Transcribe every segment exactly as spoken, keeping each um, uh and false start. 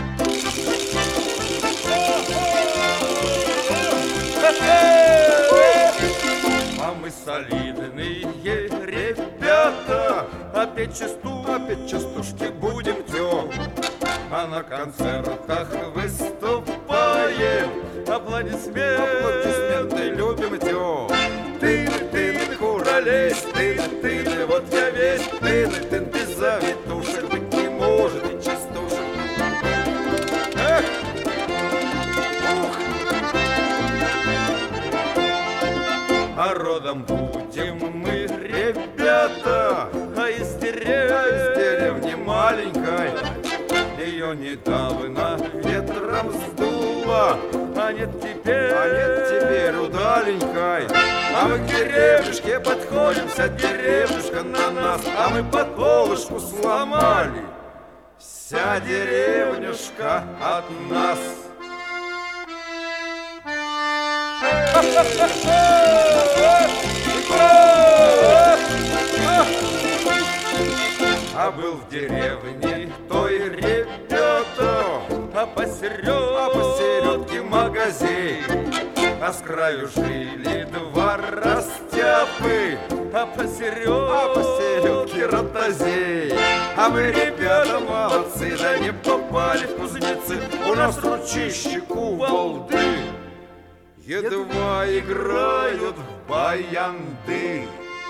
А мы солидные ребята, опять часту, опять частушки будем тем, а на концертах выступаем. Аплодисменты, аплодисменты любим тем. Ты, ты, ты, куролесь, ты, ты, ты, вот я весь, ты, ты, ты, без завитушек быть не может и частушек. Эх! Ух! А родом будем мы, ребята, а из деревни, А из деревни маленькой, ее недавно ветром сдуло, а нет теперь, а нет теперь удаленькой. а мы к деревнюшке подходим, вся деревнюшка на нас, а мы под полушку сломали, вся деревнюшка от нас. А был в деревне той ребята, а посередке, А посередке магазин, а с краю жили два растяпы, а посередке, а посередке ротозей. а мы, ребята, молодцы, да не попали в кузнецы, у нас ручищи кувалды едва играют в баянды.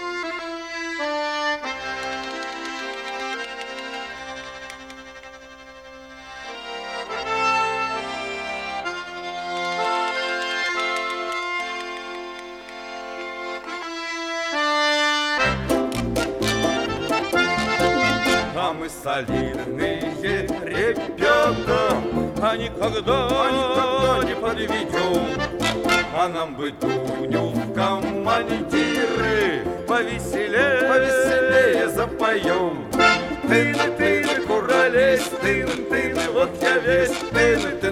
А мы солидные ребята, а никогда, А никогда не подведем. А нам бы Дуню в командиры повеселее, Повеселее запоем. Ты, ты, ты, куролесь, ты, ты, вот я весь, ты, ты,